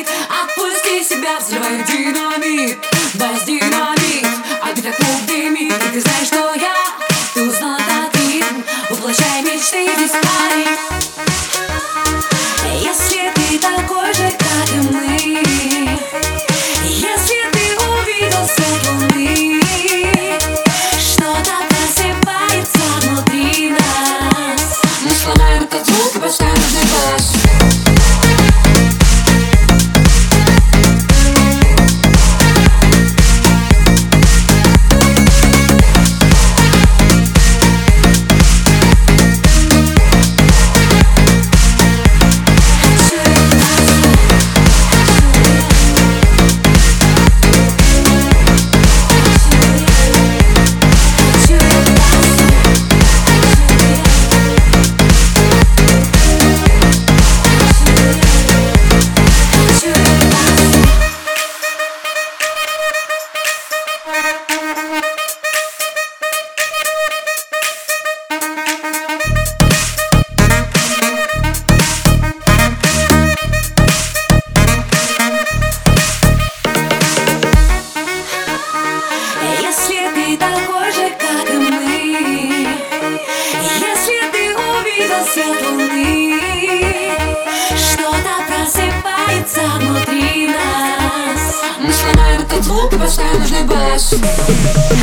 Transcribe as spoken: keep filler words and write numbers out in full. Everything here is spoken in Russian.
Отпусти себя, взрывай динамит. Бас динамит, а ты так дымит. И ты знаешь, что я, ты узнал этот ритм. Воплощай мечты без парень. Если ты такой же, как и мы, если ты увидел свет луны, что-то просыпается внутри нас. Мы сломаем этот звук и поставим нужный бас. Если ты такой же, как и мы, если ты увидел свет луны, что-то просыпается внутри нас. Мы сломаем этот звук и поставим нужный бас.